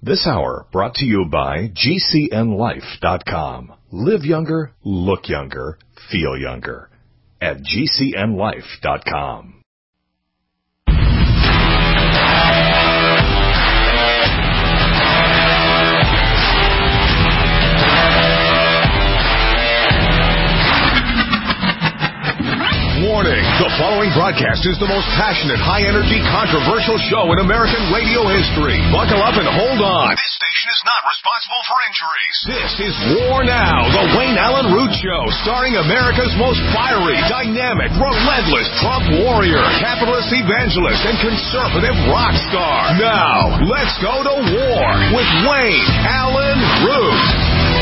This hour brought to you by GCNLife.com. Live younger, look younger, feel younger. At GCNLife.com. Warning, the following broadcast is the most passionate, high-energy, controversial show in American radio history. Buckle up and hold on. This station is not responsible for injuries. This is War Now, the Wayne Allen Root Show, starring America's most fiery, dynamic, relentless Trump warrior, capitalist evangelist, and conservative rock star. Now, let's go to war with Wayne Allen Root.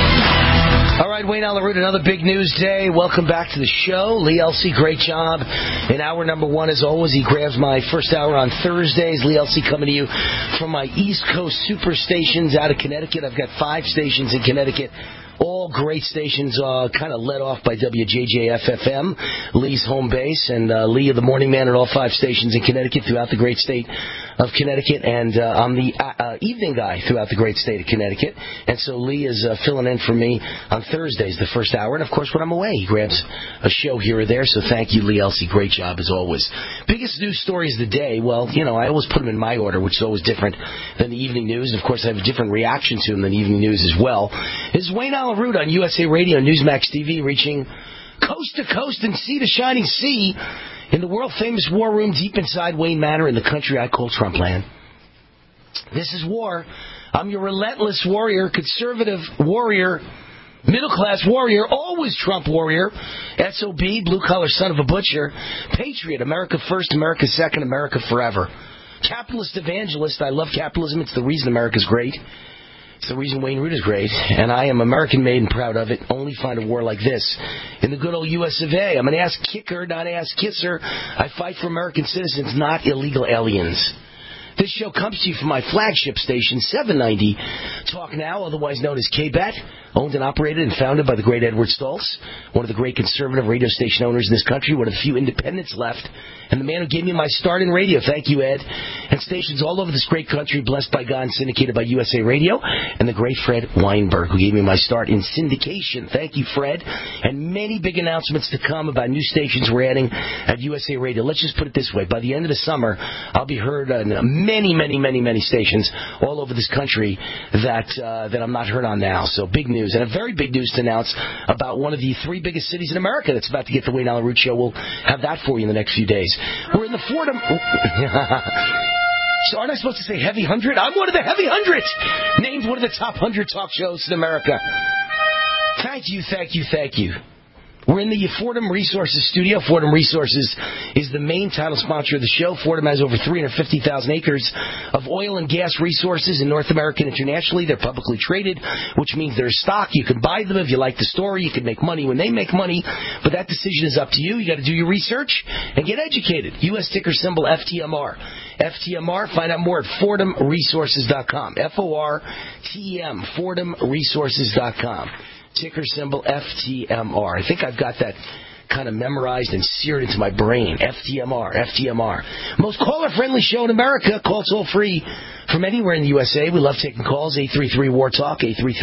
All right, Wayne Allen Root, another big news day. Welcome back to the show. Lee Elsey, great job. In hour number one, as always, he grabs my first hour on Thursdays. Lee Elsey coming to you from my East Coast superstations out of Connecticut. I've got 5 stations in Connecticut. All great stations, kind of led off by WJJF-FM, Lee's home base, and Lee, the morning man at all 5 stations in Connecticut throughout the great state of Connecticut, and I'm the evening guy throughout the great state of Connecticut. And so Lee is filling in for me on Thursdays, the first hour, and of course when I'm away, he grabs a show here or there. So thank you, Lee Elsey. Great job as always. Biggest news stories of the day. Well, you know, I always put them in my order, which is always different than the evening news. And of course, I have a different reaction to them than the evening news as well. This is Wayne Allen Root on USA Radio, Newsmax TV, reaching coast to coast and sea to shining sea in the world-famous war room deep inside Wayne Manor in the country I call Trumpland. This is war. I'm your relentless warrior, conservative warrior, middle-class warrior, always Trump warrior, SOB, blue-collar son of a butcher, patriot, America first, America second, America forever. Capitalist evangelist. I love capitalism. It's the reason America's great. It's the reason Wayne Root is great, and I am American-made and proud of it. Only find a war like this in the good old U.S. of A. I'm an ass-kicker, not ass-kisser. I fight for American citizens, not illegal aliens. This show comes to you from my flagship station, 790 Talk Now, otherwise known as KBET, owned and operated and founded by the great Edward Stoltz, one of the great conservative radio station owners in this country, one of the few independents left, and the man who gave me my start in radio. Thank you, Ed. And stations all over this great country, blessed by God and syndicated by USA Radio, and the great Fred Weinberg, who gave me my start in syndication. Thank you, Fred. And many big announcements to come about new stations we're adding at USA Radio. Let's just put it this way. By the end of the summer, I'll be heard on many stations all over this country that I'm not heard on now. So big news. And a very big news to announce about one of the 3 biggest cities in America that's about to get the Wayne Allen Root Show. We'll have that for you in the next few days. We're in the Fordham... So aren't I supposed to say Heavy 100? I'm one of the Heavy 100! Named one of the top 100 talk shows in America. Thank you. We're in the Fordham Resources studio. Fordham Resources is the main title sponsor of the show. Fordham has over 350,000 acres of oil and gas resources in North America and internationally. They're publicly traded, which means they're stock. You can buy them if you like the story. You can make money when they make money, but that decision is up to you. You got to do your research and get educated. U.S. ticker symbol FTMR. FTMR, find out more at FordhamResources.com. FORTM, FordhamResources.com. Ticker symbol FTMR. I think I've got that kind of memorized and seared into my brain. FTMR. Most caller-friendly show in America. Call toll-free from anywhere in the USA. We love taking calls. 833-WAR-TALK,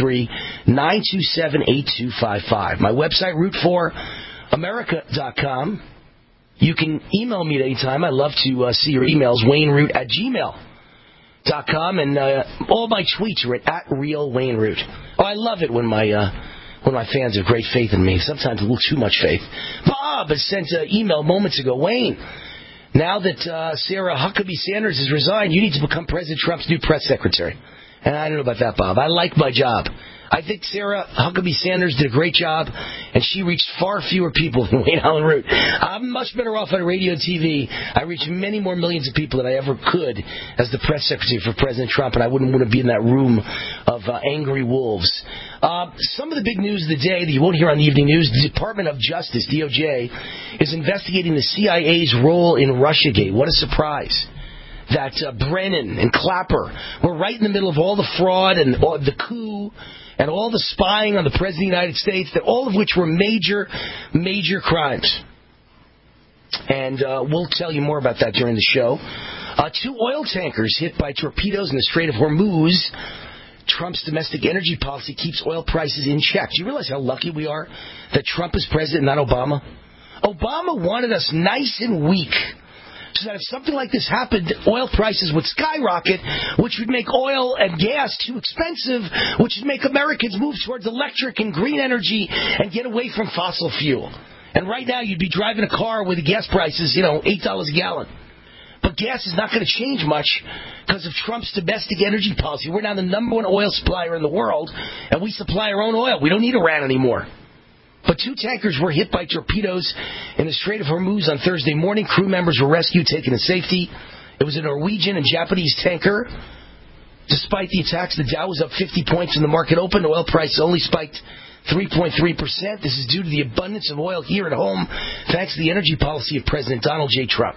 833-927-8255. My website, root4america.com. You can email me at any time. I love to see your emails. WayneRoot@gmail.com. And all my tweets are at RealWayneRoot. Oh, I love it when my fans have great faith in me, sometimes a little too much faith. Bob has sent an email moments ago. Wayne, now that Sarah Huckabee Sanders has resigned, you need to become President Trump's new press secretary. And I don't know about that, Bob. I like my job. I think Sarah Huckabee Sanders did a great job, and she reached far fewer people than Wayne Allen Root. I'm much better off on radio and TV. I reach many more millions of people than I ever could as the press secretary for President Trump, and I wouldn't want to be in that room of angry wolves. Some of the big news of the day that you won't hear on the evening news: the Department of Justice, DOJ, is investigating the CIA's role in Russiagate. What a surprise. That Brennan and Clapper were right in the middle of all the fraud and the coup and all the spying on the President of the United States, that all of which were major crimes. And we'll tell you more about that during the show. 2 oil tankers hit by torpedoes in the Strait of Hormuz Trump's domestic energy policy keeps oil prices in check. Do you realize how lucky we are that Trump is president, not Obama? Obama wanted us nice and weak, so that if something like this happened, oil prices would skyrocket, which would make oil and gas too expensive, which would make Americans move towards electric and green energy and get away from fossil fuel. And right now, you'd be driving a car with the gas prices, $8 a gallon. But gas is not going to change much because of Trump's domestic energy policy. We're now the number one oil supplier in the world, and we supply our own oil. We don't need Iran anymore. But 2 tankers were hit by torpedoes in the Strait of Hormuz on Thursday morning. Crew members were rescued, taken to safety. It was a Norwegian and Japanese tanker. Despite the attacks, the Dow was up 50 points when the market opened. Oil prices only spiked 3.3%. This is due to the abundance of oil here at home, thanks to the energy policy of President Donald J. Trump.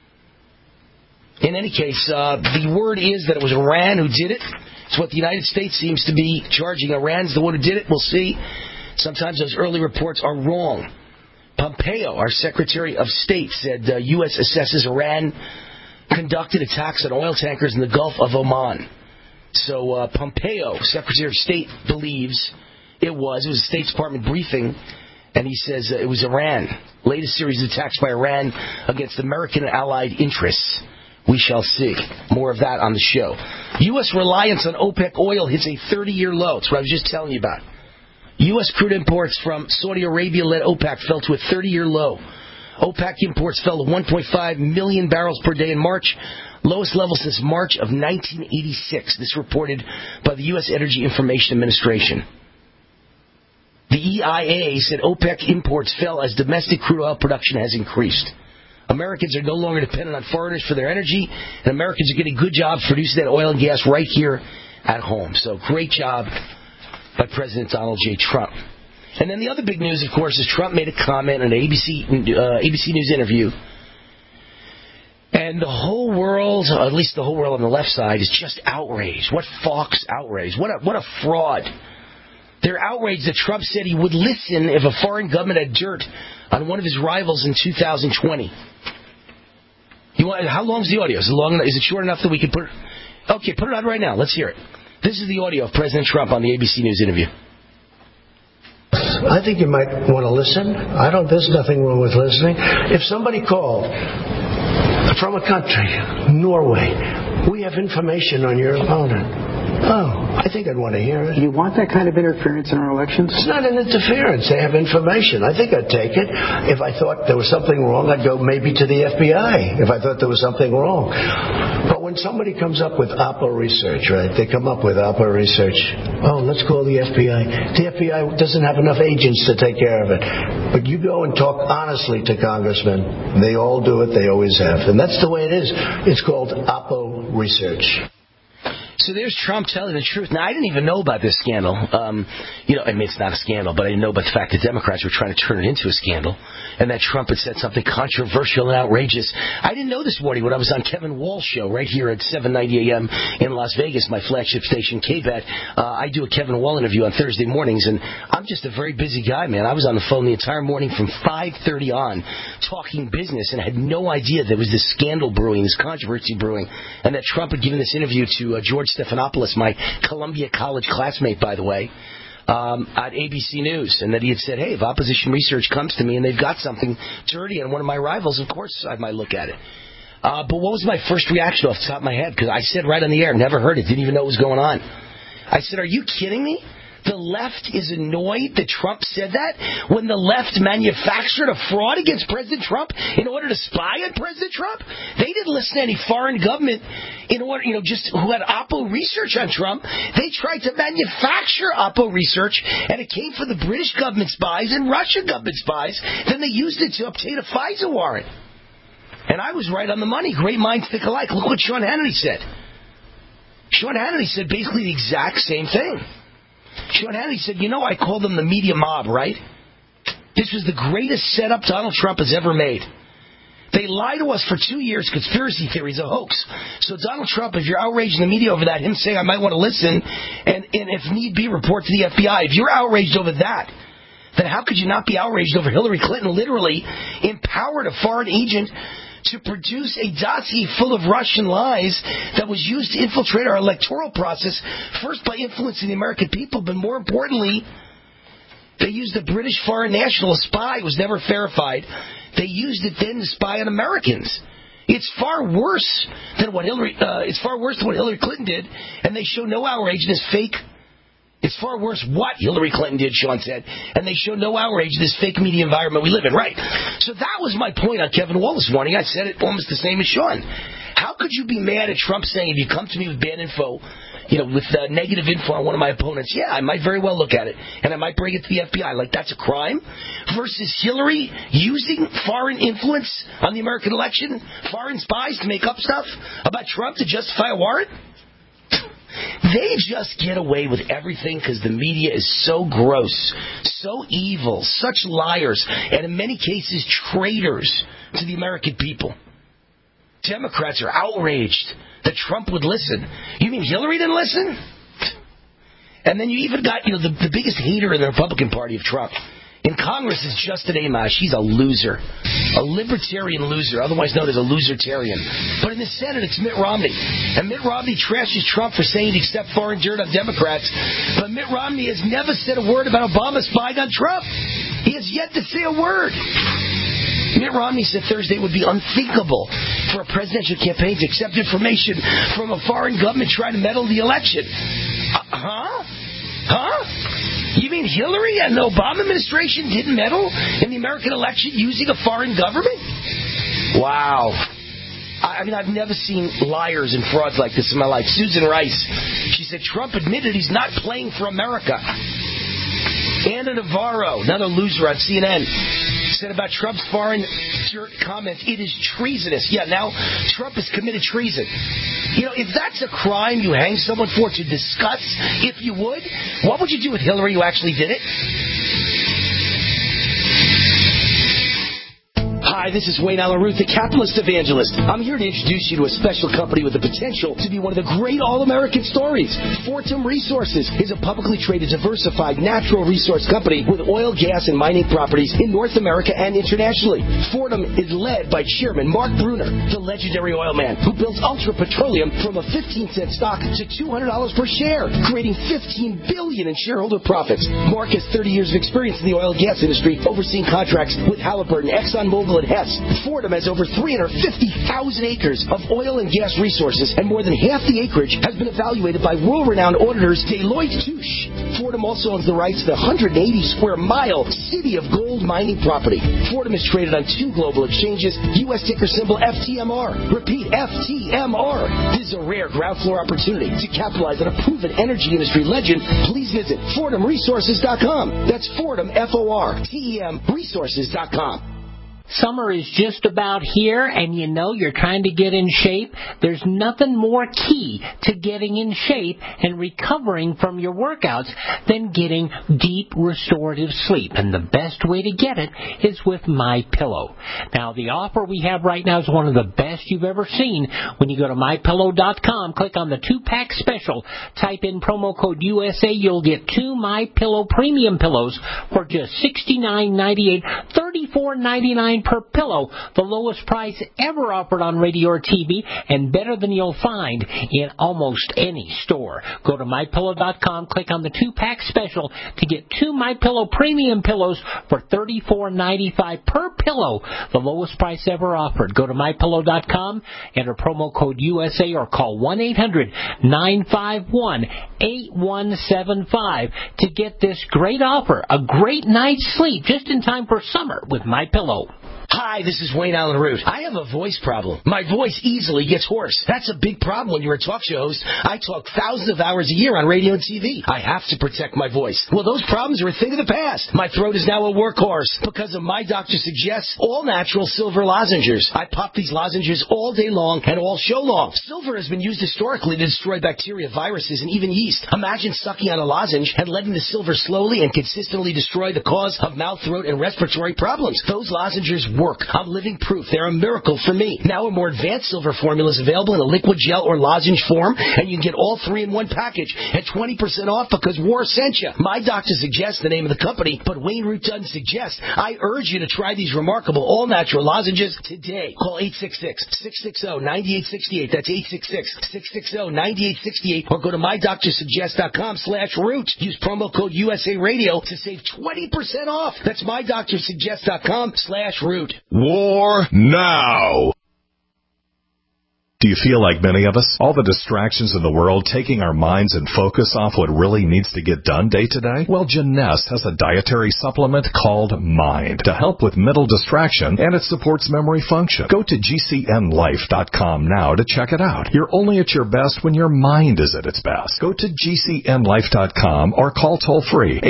In any case, the word is that it was Iran who did it. It's what the United States seems to be charging. Iran's the one who did it. We'll see. Sometimes those early reports are wrong. Pompeo, our Secretary of State, said U.S. assesses Iran conducted attacks on oil tankers in the Gulf of Oman. So Pompeo, Secretary of State, believes it was a State Department briefing, and he says it was Iran. Latest series of attacks by Iran against American and allied interests. We shall see. More of that on the show. U.S. reliance on OPEC oil hits a 30-year low. That's what I was just telling you about. U.S. crude imports from Saudi Arabia-led OPEC fell to a 30-year low. OPEC imports fell to 1.5 million barrels per day in March, lowest level since March of 1986. This reported by the U.S. Energy Information Administration. The EIA said OPEC imports fell as domestic crude oil production has increased. Americans are no longer dependent on foreigners for their energy, and Americans are getting good jobs producing that oil and gas right here at home. So great job by President Donald J. Trump. And then the other big news, of course, is Trump made a comment in an ABC News interview. And the whole world, at least the whole world on the left side, is just outraged. What Fox outrage. What a fraud. They're outraged that Trump said he would listen if a foreign government had dirt on one of his rivals in 2020. How long is the audio? Is it short enough that we can put it? Okay, put it on right now. Let's hear it. This is the audio of President Trump on the ABC News interview. I think you might want to listen. There's nothing wrong with listening. If somebody called from a country, Norway, we have information on your opponent. Oh, I think I'd want to hear it. You want that kind of interference in our elections? It's not an interference. They have information. I think I'd take it. If I thought there was something wrong, I'd go maybe to the FBI if I thought there was something wrong. But when somebody comes up with Oppo research, right, they come up with Oppo research. Oh, let's call the FBI. The FBI doesn't have enough agents to take care of it. But you go and talk honestly to congressmen. They all do it. They always have. And that's the way it is. It's called Oppo research. So there's Trump telling the truth. Now, I didn't even know about this scandal. It's not a scandal, but I didn't know about the fact that Democrats were trying to turn it into a scandal and that Trump had said something controversial and outrageous. I didn't know this morning when I was on Kevin Wall's show right here at 7:90 a.m. in Las Vegas, my flagship station, KBET. I do a Kevin Wall interview on Thursday mornings, and I'm just a very busy guy, man. I was on the phone the entire morning from 5:30 on talking business and had no idea there was this scandal brewing, this controversy brewing, and that Trump had given this interview to George Stephanopoulos, my Columbia College classmate, by the way, at ABC News, and that he had said, hey, if opposition research comes to me and they've got something dirty on one of my rivals, of course I might look at it. But what was my first reaction off the top of my head? Because I said right on the air, never heard it, didn't even know what was going on. I said, are you kidding me? The left is annoyed that Trump said that when the left manufactured a fraud against President Trump in order to spy on President Trump. They didn't listen to any foreign government in order, just who had Oppo research on Trump. They tried to manufacture Oppo research, and it came from the British government spies and Russian government spies. Then they used it to obtain a FISA warrant. And I was right on the money. Great minds think alike. Look what Sean Hannity said. Sean Hannity said basically the exact same thing. Sean Hannity said, I call them the media mob, right? This was the greatest setup Donald Trump has ever made. They lied to us for 2 years, conspiracy theories, a hoax. So Donald Trump, if you're outraged in the media over that, him saying I might want to listen, and if need be, report to the FBI. If you're outraged over that, then how could you not be outraged over Hillary Clinton literally empowered a foreign agent to produce a dossier full of Russian lies that was used to infiltrate our electoral process, first by influencing the American people, but more importantly, they used a British foreign national, a spy who was never verified. They used it then to spy on Americans. It's far worse than what Hillary Clinton did, and they show no outrage in this fake. It's far worse what Hillary Clinton did, Sean said, and they show no outrage in this fake media environment we live in. Right. So that was my point on Kevin Wall this morning. I said it almost the same as Sean. How could you be mad at Trump saying, if you come to me with bad info, with negative info on one of my opponents, yeah, I might very well look at it, and I might bring it to the FBI. Like, that's a crime? Versus Hillary using foreign influence on the American election, foreign spies to make up stuff about Trump to justify a warrant? They just get away with everything because the media is so gross, so evil, such liars, and in many cases traitors to the American people. Democrats are outraged that Trump would listen. You mean Hillary didn't listen? And then you even got, the biggest hater in the Republican Party of Trump. In Congress is Justin Amash. He's a loser. A libertarian loser, otherwise known as a losertarian. But in the Senate, it's Mitt Romney. And Mitt Romney trashes Trump for saying he'd accept foreign dirt on Democrats. But Mitt Romney has never said a word about Obama spying on Trump. He has yet to say a word. Mitt Romney said Thursday it would be unthinkable for a presidential campaign to accept information from a foreign government trying to meddle the election. You mean Hillary and the Obama administration didn't meddle in the American election using a foreign government? Wow. I mean, I've never seen liars and frauds like this in my life. Susan Rice, she said Trump admitted he's not playing for America. Anna Navarro, another loser on CNN, said about Trump's foreign dirt comments, it is treasonous. Yeah, now Trump has committed treason. If that's a crime you hang someone for to discuss, if you would, what would you do with Hillary who actually did it? Hi, this is Wayne Allen Root, the capitalist evangelist. I'm here to introduce you to a special company with the potential to be one of the great all-American stories. Fortum Resources is a publicly traded, diversified natural resource company with oil, gas, and mining properties in North America and internationally. Fortum is led by Chairman Mark Bruner, the legendary oil man who built Ultra Petroleum from a 15-cent stock to $200 per share, creating $15 billion in shareholder profits. Mark has 30 years of experience in the oil and gas industry, overseeing contracts with Halliburton, ExxonMobil, and Hess. Fortum has over 350,000 acres of oil and gas resources, and more than half the acreage has been evaluated by world-renowned auditors Deloitte Touche. Fortum also owns the rights to the 180-square-mile City of Gold mining property. Fortum is traded on 2 global exchanges, U.S. ticker symbol FTMR. Repeat, FTMR. This is a rare ground floor opportunity to capitalize on a proven energy industry legend. Please visit FortumResources.com. That's Fortum, F-O-R-T-E-M, Resources.com. Summer is just about here, and you're trying to get in shape. There's nothing more key to getting in shape and recovering from your workouts than getting deep restorative sleep. And the best way to get it is with MyPillow. Now, the offer we have right now is one of the best you've ever seen. When you go to MyPillow.com, click on the 2-pack special, type in promo code USA, you'll get 2 MyPillow premium pillows for just $69.98, $34.99 per pillow, the lowest price ever offered on radio or TV, and better than you'll find in almost any store. Go to MyPillow.com, click on the 2-pack special to get 2 MyPillow premium pillows for $34.95 per pillow, the lowest price ever offered. Go to MyPillow.com, enter promo code USA, or call 1-800-951-8175 to get this great offer, a great night's sleep just in time for summer with MyPillow. Hi, this is Wayne Allen Root. I have a voice problem. My voice easily gets hoarse. That's a big problem when you're a talk show host. I talk thousands of hours a year on radio and TV. I have to protect my voice. Well, those problems are a thing of the past. My throat is now a workhorse because of my doctor suggests all-natural silver lozenges. I pop these lozenges all day long and all show long. Silver has been used historically to destroy bacteria, viruses, and even yeast. Imagine sucking on a lozenge and letting the silver slowly and consistently destroy the cause of mouth, throat, and respiratory problems. Those lozenges work. I'm living proof. They're a miracle for me. Now a more advanced silver formula is available in a liquid gel or lozenge form, and you can get all three in one package at 20% off because War sent you. My doctor suggests the name of the company, but Wayne Root doesn't suggest. I urge you to try these remarkable all-natural lozenges today. Call 866-660-9868. That's 866-660-9868. Or go to mydoctorsuggest.com/root. Use promo code USA Radio to save 20% off. That's mydoctorsuggest.com/root. War now. Do you feel like many of us? All the distractions in the world taking our minds and focus off what really needs to get done day to day? Well, Janess has a dietary supplement called Mind to help with mental distraction, and it supports memory function. Go to GCNlife.com now to check it out. You're only at your best when your mind is at its best. Go to GCNlife.com or call toll-free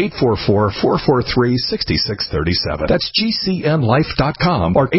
844-443-6637. That's GCNlife.com or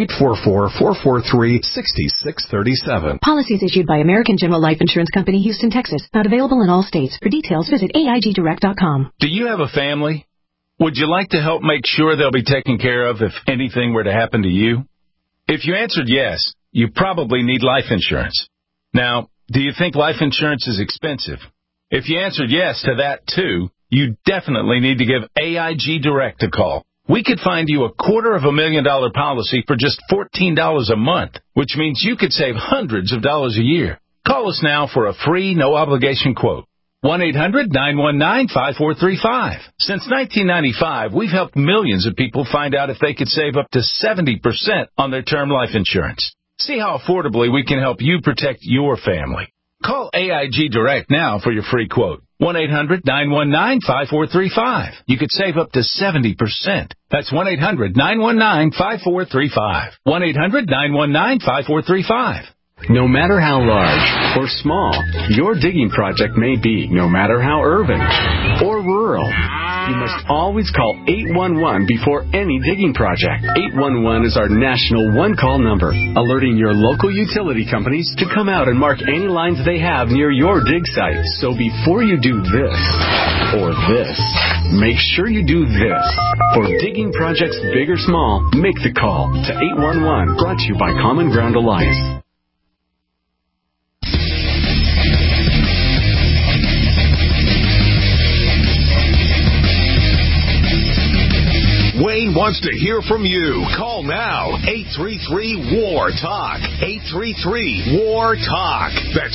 844-443-6637. Policies issued by American General Life Insurance Company, Houston, Texas. Not available in all states. For details, visit AIGdirect.com. Do you have a family? Would you like to help make sure they'll be taken care of if anything were to happen to you? If you answered yes, you probably need life insurance. Now, do you think life insurance is expensive? If you answered yes to that, too, you definitely need to give AIG Direct a call. We could find you a $250,000 policy for just $14 a month, which means you could save hundreds of dollars a year. Call us now for a free, no-obligation quote. 1-800-919-5435. Since 1995, we've helped millions of people find out if they could save up to 70% on their term life insurance. See how affordably we can help you protect your family. Call AIG Direct now for your free quote. 1-800-919-5435. You could save up to 70%. That's 1-800-919-5435. 1-800-919-5435. No matter how large or small your digging project may be, no matter how urban or rural, you must always call 811 before any digging project. 811 is our national one-call number, alerting your local utility companies to come out and mark any lines they have near your dig site. So before you do this or this, make sure you do this. For digging projects big or small, make the call to 811, brought to you by Common Ground Alliance. Wayne wants to hear from you. Call now. 833-WAR-TALK. 833-WAR-TALK. That's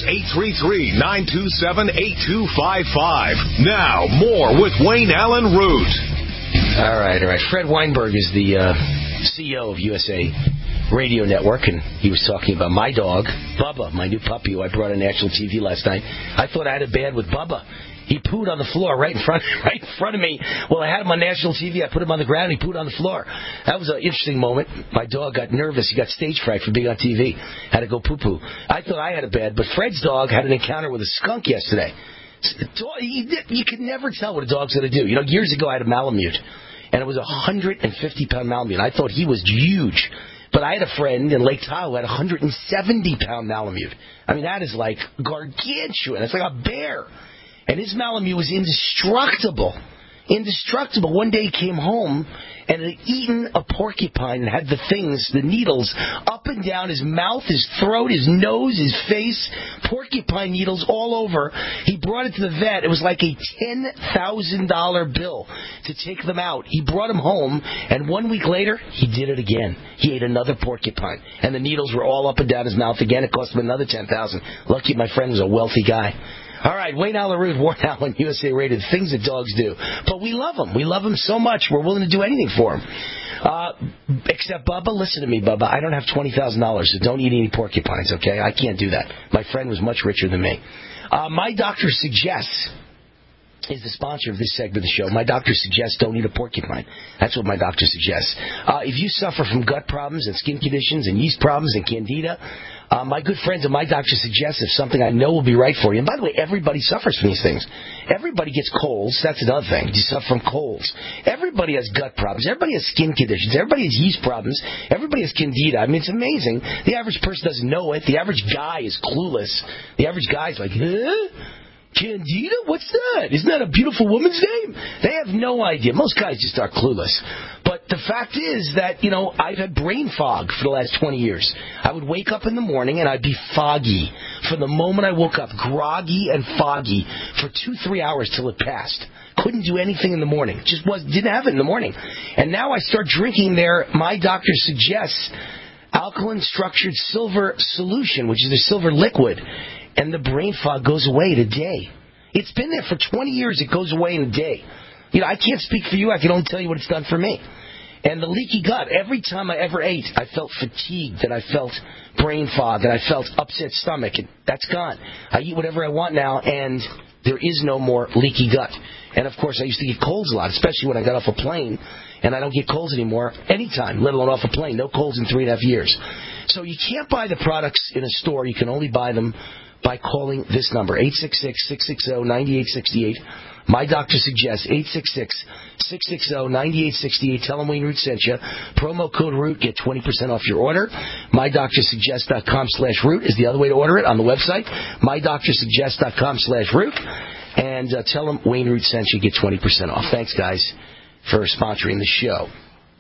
833-927-8255. Now, more with Wayne Allen Root. All right. Fred Weinberg is the CEO of USA Radio Network, and he was talking about my dog, Bubba, my new puppy, who I brought on national TV last night. I thought I had it bad with Bubba. He pooed on the floor right in front of me. Well, I had him on national TV. I put him on the ground. He pooed on the floor. That was an interesting moment. My dog got nervous. He got stage fright for being on TV. Had to go poo-poo. I thought I had it bad, but Fred's dog had an encounter with a skunk yesterday. You can never tell what a dog's going to do. You know, years ago I had a Malamute, and it was a 150-pound Malamute. I thought he was huge. But I had a friend in Lake Tahoe who had a 170-pound Malamute. I mean, that is like gargantuan. It's like a bear. And his Malamute was indestructible. One day he came home and had eaten a porcupine and had the needles up and down his mouth, his throat, his nose, his face, porcupine needles all over. He brought it to the vet. It was like a $10,000 bill to take them out. He brought him home, and 1 week later, he did it again. He ate another porcupine, and the needles were all up and down his mouth again. It cost him another $10,000. Lucky my friend was a wealthy guy. All right, Wayne Allen Root, War Allen, USA Radio, things that dogs do. But we love them. We love them so much, we're willing to do anything for them. Except, Bubba, listen to me, Bubba. I don't have $20,000, so don't eat any porcupines, okay? I can't do that. My friend was much richer than me. My Doctor Suggests is the sponsor of this segment of the show. My doctor suggests don't eat a porcupine. That's what my doctor suggests. If you suffer from gut problems and skin conditions and yeast problems and candida, my good friends at My Doctor Suggests is something I know will be right for you. And by the way, everybody suffers from these things. Everybody gets colds. That's another thing. You suffer from colds. Everybody has gut problems. Everybody has skin conditions. Everybody has yeast problems. Everybody has candida. I mean, it's amazing. The average person doesn't know it. The average guy is clueless. The average guy is like, huh? Candida? What's that? Isn't that a beautiful woman's name? They have no idea. Most guys just are clueless. But the fact is that, I've had brain fog for the last 20 years. I would wake up in the morning and I'd be foggy. From the moment I woke up, groggy and foggy for 2-3 hours till it passed. Couldn't do anything in the morning. Just didn't have it in the morning. And now I start drinking my doctor suggests, alkaline structured silver solution, which is a silver liquid. And the brain fog goes away in a day. It's been there for 20 years. It goes away in a day. I can't speak for you. I can only tell you what it's done for me. And the leaky gut, every time I ever ate, I felt fatigued, and I felt brain fog, and I felt upset stomach. And that's gone. I eat whatever I want now, and there is no more leaky gut. And, of course, I used to get colds a lot, especially when I got off a plane. And I don't get colds anymore anytime, let alone off a plane. No colds in 3.5 years. So you can't buy the products in a store. You can only buy them by calling this number, 866-660-9868. My doctor suggests 866-660-9868. Tell them Wayne Root sent you. Promo code Root, get 20% off your order. MyDoctorSuggests.com/Root is the other way to order it on the website. MyDoctorSuggests.com/Root. And tell them Wayne Root sent you, get 20% off. Thanks, guys, for sponsoring the show.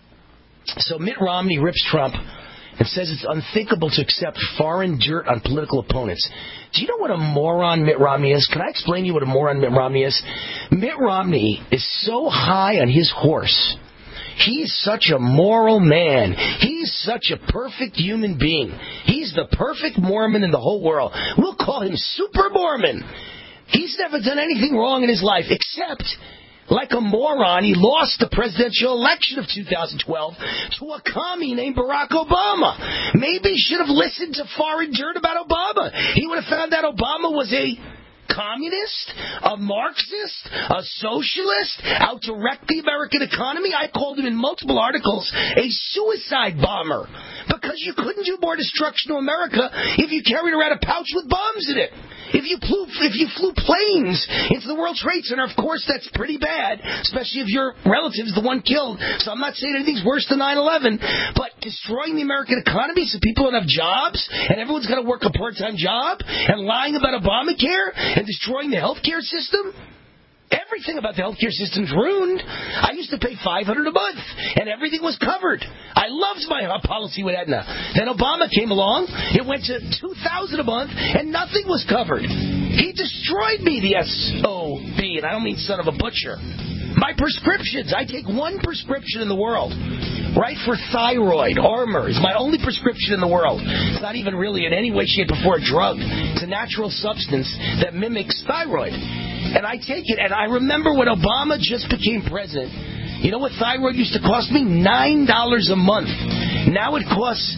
So Mitt Romney rips Trump and says it's unthinkable to accept foreign dirt on political opponents. Do you know what a moron Mitt Romney is? Can I explain to you what a moron Mitt Romney is? Mitt Romney is so high on his horse. He's such a moral man. He's such a perfect human being. He's the perfect Mormon in the whole world. We'll call him Super Mormon. He's never done anything wrong in his life except, like a moron, he lost the presidential election of 2012 to a commie named Barack Obama. Maybe he should have listened to foreign dirt about Obama. He would have found out Obama was a communist, a Marxist, a socialist, out to wreck the American economy. I called him in multiple articles a suicide bomber because you couldn't do more destruction to America if you carried around a pouch with bombs in it. If you flew planes into the World Trade Center, of course that's pretty bad, especially if your relative's the one killed. So I'm not saying anything's worse than 9/11, but destroying the American economy so people don't have jobs and everyone's got to work a part-time job and lying about Obamacare and destroying the healthcare system. Everything about the healthcare system's ruined. I used to pay $500 a month, and everything was covered. I loved my policy with Aetna. Then Obama came along. It went to $2,000 a month, and nothing was covered. He destroyed me, the SOB, and I don't mean son of a butcher. My prescriptions. I take one prescription in the world. Right for thyroid. Armor is my only prescription in the world. It's not even really in any way, shape, or form a drug. It's a natural substance that mimics thyroid. And I take it, and I remember when Obama just became president, you know what thyroid used to cost me? $9 a month. Now it costs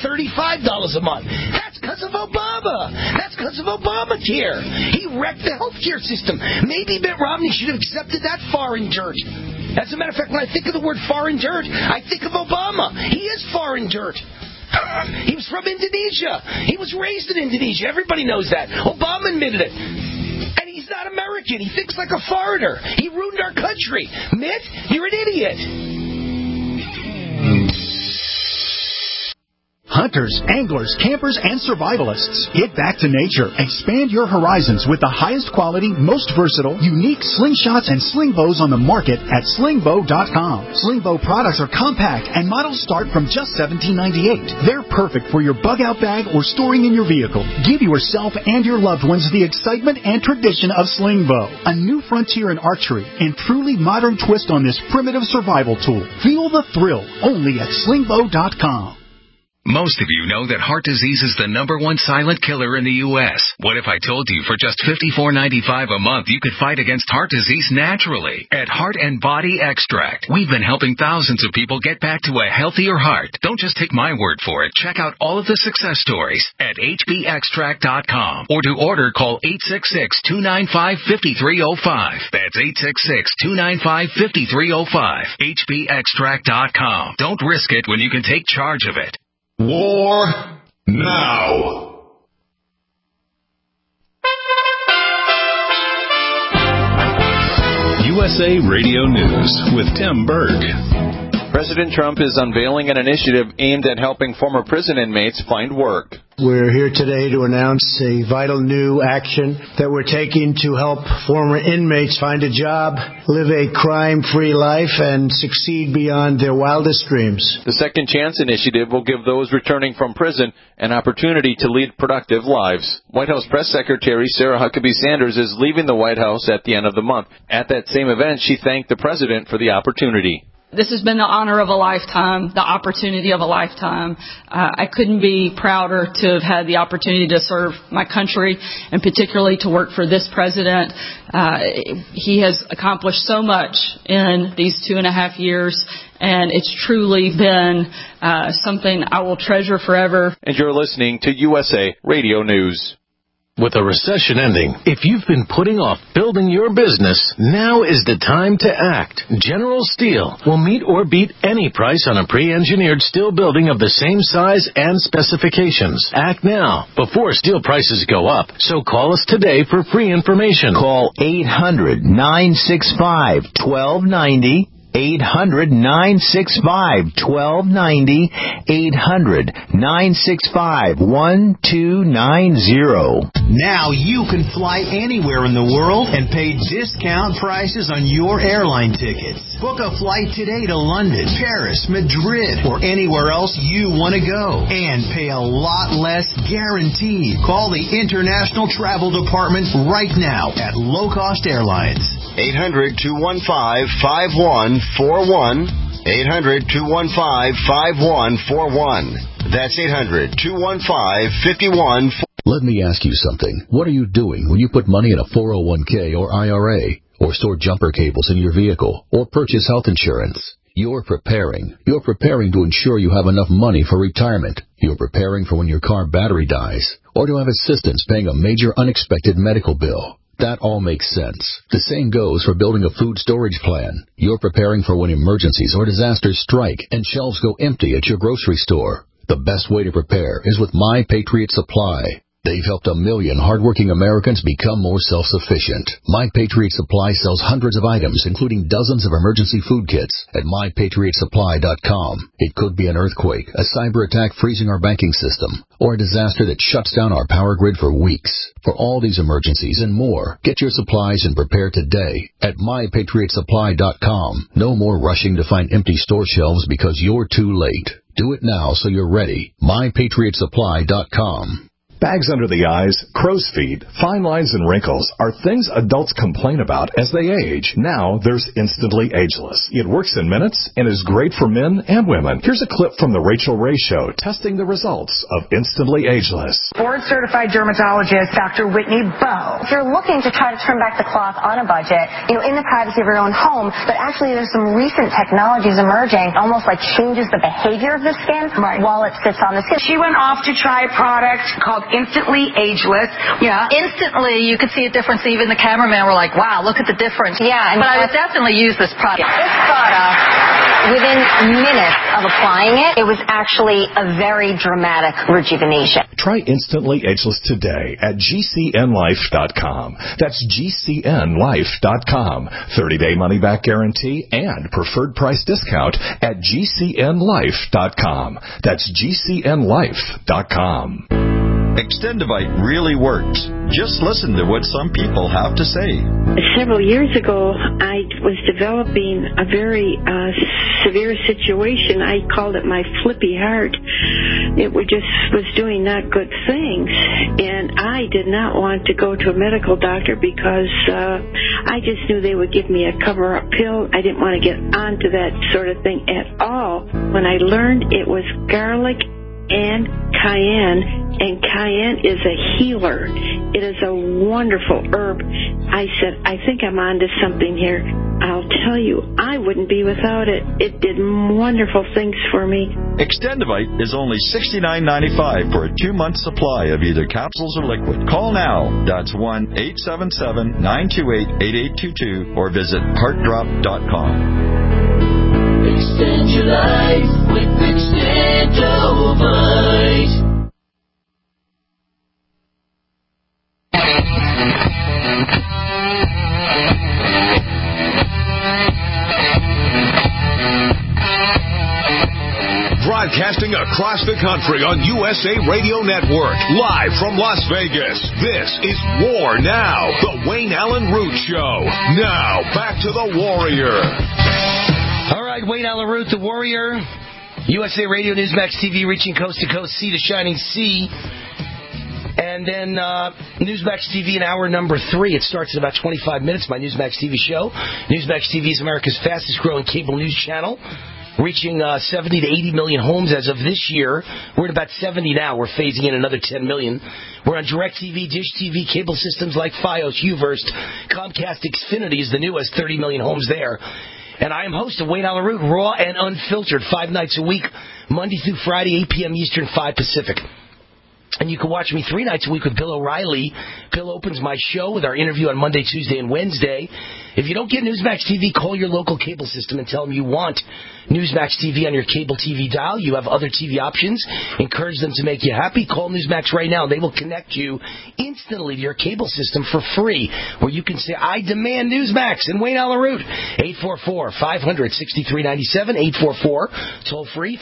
$35 a month. That's because of Obama. That's because of Obamacare. He wrecked the healthcare system. Maybe Mitt Romney should have accepted that foreign dirt. As a matter of fact, when I think of the word foreign dirt, I think of Obama. He is foreign dirt. He was from Indonesia. He was raised in Indonesia. Everybody knows that. Obama admitted it. And he's not American. He thinks like a foreigner. He ruined our country. Mitt, you're an idiot. Hunters, anglers, campers, and survivalists. Get back to nature. Expand your horizons with the highest quality, most versatile, unique slingshots and sling bows on the market at slingbow.com. Slingbow products are compact and models start from just $17.98. They're perfect for your bug-out bag or storing in your vehicle. Give yourself and your loved ones the excitement and tradition of Slingbow, a new frontier in archery and truly modern twist on this primitive survival tool. Feel the thrill only at slingbow.com. Most of you know that heart disease is the #1 silent killer in the U.S. What if I told you for just $54.95 a month you could fight against heart disease naturally? At Heart and Body Extract, we've been helping thousands of people get back to a healthier heart. Don't just take my word for it. Check out all of the success stories at hbextract.com. Or to order, call 866-295-5305. That's 866-295-5305. hbextract.com. Don't risk it when you can take charge of it. War now. USA Radio News with Tim Berg. President Trump is unveiling an initiative aimed at helping former prison inmates find work. We're here today to announce a vital new action that we're taking to help former inmates find a job, live a crime-free life, and succeed beyond their wildest dreams. The Second Chance Initiative will give those returning from prison an opportunity to lead productive lives. White House Press Secretary Sarah Huckabee Sanders is leaving the White House at the end of the month. At that same event, she thanked the president for the opportunity. This has been the honor of a lifetime, the opportunity of a lifetime. I couldn't be prouder to have had the opportunity to serve my country, and particularly to work for this president. He has accomplished so much in these 2.5 years, and it's truly been something I will treasure forever. And you're listening to USA Radio News. With a recession ending, if you've been putting off building your business, now is the time to act. General Steel will meet or beat any price on a pre-engineered steel building of the same size and specifications. Act now, before steel prices go up. So call us today for free information. Call 800-965-1290. 800-965-1290, 800-965-1290. Now you can fly anywhere in the world and pay discount prices on your airline tickets. Book a flight today to London, Paris, Madrid, or anywhere else you want to go, and pay a lot less guaranteed. Call the International Travel Department right now at Low Cost Airlines. 800-215-5141. 800-215-5141. That's 800-215-5141. Let me ask you something. What are you doing when you put money in a 401k or IRA, or store jumper cables in your vehicle, or purchase health insurance? You're preparing. You're preparing to ensure you have enough money for retirement. You're preparing for when your car battery dies, or to have assistance paying a major unexpected medical bill. That all makes sense. The same goes for building a food storage plan. You're preparing for when emergencies or disasters strike and shelves go empty at your grocery store. The best way to prepare is with My Patriot Supply. They've helped 1 million hardworking Americans become more self-sufficient. My Patriot Supply sells hundreds of items, including dozens of emergency food kits at MyPatriotSupply.com. It could be an earthquake, a cyber attack freezing our banking system, or a disaster that shuts down our power grid for weeks. For all these emergencies and more, get your supplies and prepare today at MyPatriotSupply.com. No more rushing to find empty store shelves because you're too late. Do it now so you're ready. MyPatriotSupply.com. Bags under the eyes, crow's feet, fine lines, and wrinkles are things adults complain about as they age. Now there's Instantly Ageless. It works in minutes and is great for men and women. Here's a clip from the Rachel Ray Show testing the results of Instantly Ageless. Board-certified dermatologist Dr. Whitney Bowe. If you're looking to try to turn back the clock on a budget, in the privacy of your own home, but actually there's some recent technologies emerging, almost like changes the behavior of the skin while it sits on the skin. She went off to try a product called Instantly Ageless. Yeah. Instantly, you could see a difference. Even the cameraman were like, wow, look at the difference. Yeah. But I would definitely use this product. This product, within minutes of applying it, it was actually a very dramatic rejuvenation. Try Instantly Ageless today at GCNlife.com. That's GCNlife.com. 30-day money-back guarantee and preferred price discount at GCNlife.com. That's GCNlife.com. Extendivite really works. Just listen to what some people have to say. Several years ago, I was developing a very severe situation. I called it my flippy heart. It was doing not good things. And I did not want to go to a medical doctor because I just knew they would give me a cover-up pill. I didn't want to get onto that sort of thing at all. When I learned it was garlic and cayenne is a healer. It is a wonderful herb. I said, I think I'm onto something here. I'll tell you, I wouldn't be without it. It did wonderful things for me. Extendivite is only $69.95 for a 2-month supply of either capsules or liquid. Call now. That's 1-877-928-8822 or visit heartdrop.com. Extend your life with Extendovite. Drive Broadcasting across the country on USA Radio Network. Live from Las Vegas. This is War Now. The Wayne Allen Root Show. Now, back to the Warrior. All right, Wayne Allen Root, the Warrior. USA Radio, Newsmax TV, reaching coast to coast, sea to shining sea. And then Newsmax TV in hour number 3. It starts in about 25 minutes, my Newsmax TV show. Newsmax TV is America's fastest-growing cable news channel, reaching 70 to 80 million homes as of this year. We're at about 70 now. We're phasing in another 10 million. We're on DirecTV, Dish TV, cable systems like Fios, Uverse, Comcast, Xfinity is the newest, 30 million homes there. And I am host of Wayne Allen Root, raw and unfiltered, 5 nights a week, Monday through Friday, 8 p.m. Eastern, 5 Pacific. And you can watch me 3 nights a week with Bill O'Reilly. Bill opens my show with our interview on Monday, Tuesday, and Wednesday. If you don't get Newsmax TV, call your local cable system and tell them you want Newsmax TV on your cable TV dial. You have other TV options. Encourage them to make you happy. Call Newsmax right now. They will connect you instantly to your cable system for free, where you can say, I demand Newsmax and Wayne Allen Root. 844-500-6397. 844, toll free,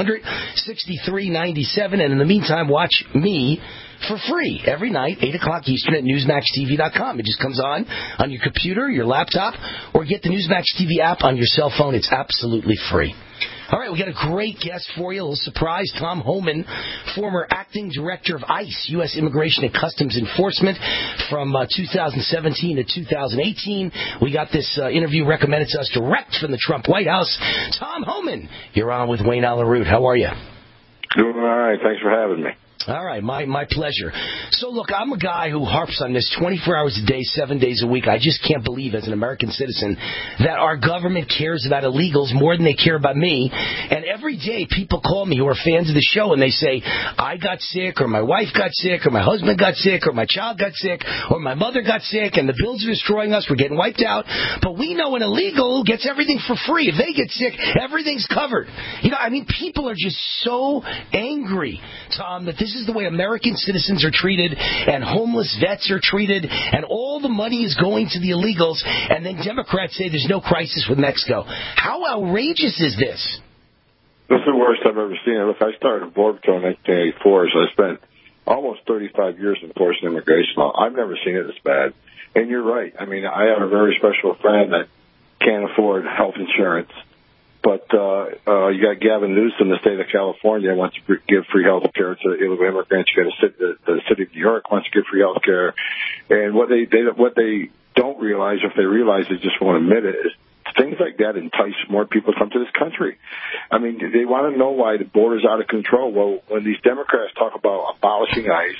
500-6397. And in the meantime, watch me for free every night, 8 o'clock Eastern at NewsmaxTV.com. It just comes on your computer, your laptop, or get the Newsmax TV app on your cell phone. It's absolutely free. All right, we got a great guest for you. A little surprise. Tom Homan, former acting director of ICE, U.S. Immigration and Customs Enforcement, from 2017 to 2018. We got this interview recommended to us direct from the Trump White House. Tom Homan, you're on with Wayne Allen Root. How are you? Doing all right. Thanks for having me. All right, my pleasure. So, look, I'm a guy who harps on this 24 hours a day, 7 days a week. I just can't believe, as an American citizen, that our government cares about illegals more than they care about me. And every day, people call me who are fans of the show, and they say, I got sick, or my wife got sick, or my husband got sick, or my child got sick, or my mother got sick, and the bills are destroying us. We're getting wiped out. But we know an illegal gets everything for free. If they get sick, everything's covered. You know, I mean, people are just so angry, Tom, that this is the way American citizens are treated, and homeless vets are treated, and all the money is going to the illegals, and then Democrats say there's no crisis with Mexico. How outrageous is this? This is the worst I've ever seen. Look, I started Border Patrol in 1984, so I spent almost 35 years enforcing immigration law. I've never seen it this bad. And you're right. I mean, I have a very special friend that can't afford health insurance. But you got Gavin Newsom, the state of California, wants to give free health care to illegal immigrants. You got the city of New York wants to give free health care. And what they don't realize, if they realize, they just won't admit it, is things like that entice more people to come to this country. I mean, they want to know why the border's out of control. Well, when these Democrats talk about abolishing ICE,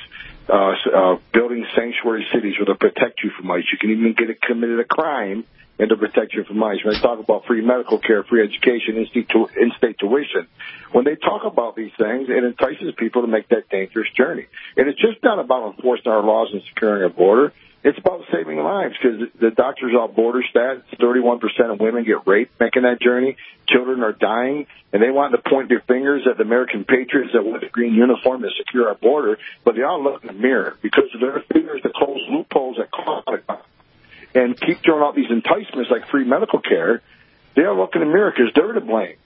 building sanctuary cities where they'll protect you from ICE, you can even committed a crime and to protect you from ICE. When they talk about free medical care, free education, in-state tuition, when they talk about these things, it entices people to make that dangerous journey. And it's just not about enforcing our laws and securing our border. It's about saving lives, because the doctors off border stats, 31% of women get raped making that journey. Children are dying, and they want to point their fingers at the American patriots that wear the green uniform to secure our border, but they all look in the mirror because of their fingers to close loopholes that cause and keep throwing out these enticements like free medical care. They'll look in the mirror because they're to blame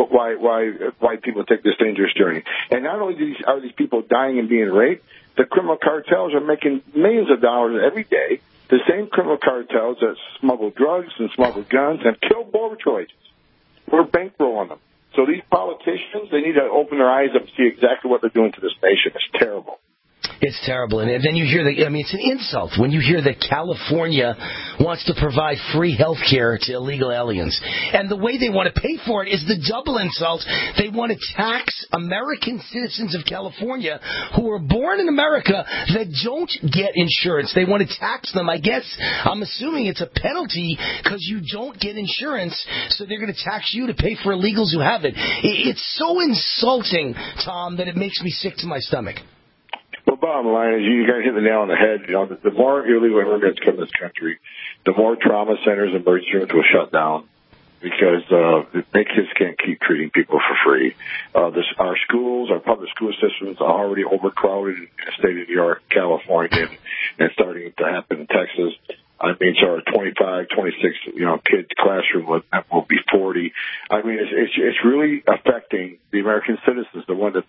why people take this dangerous journey. And not only are these people dying and being raped, the criminal cartels are making millions of dollars every day. The same criminal cartels that smuggle drugs and smuggle guns and kill Border Patrol agents. We're bankrolling them. So these politicians, they need to open their eyes up and see exactly what they're doing to this nation. It's terrible. It's terrible. And then you hear it's an insult when you hear that California wants to provide free health care to illegal aliens. And the way they want to pay for it is the double insult. They want to tax American citizens of California who are born in America that don't get insurance. They want to tax them. I'm assuming it's a penalty because you don't get insurance, so they're going to tax you to pay for illegals who have it. It's so insulting, Tom, that it makes me sick to my stomach. Well, bottom line is, you guys hit the nail on the head. You know, the more illegal immigrants come to this country, the more trauma centers and emergency rooms will shut down, because they just can't keep treating people for free. Our schools, our public school systems are already overcrowded in the state of New York, California, and starting to happen in Texas. I mean, so our 25, 26, kids classroom will be 40. I mean, it's really affecting the American citizens, the ones that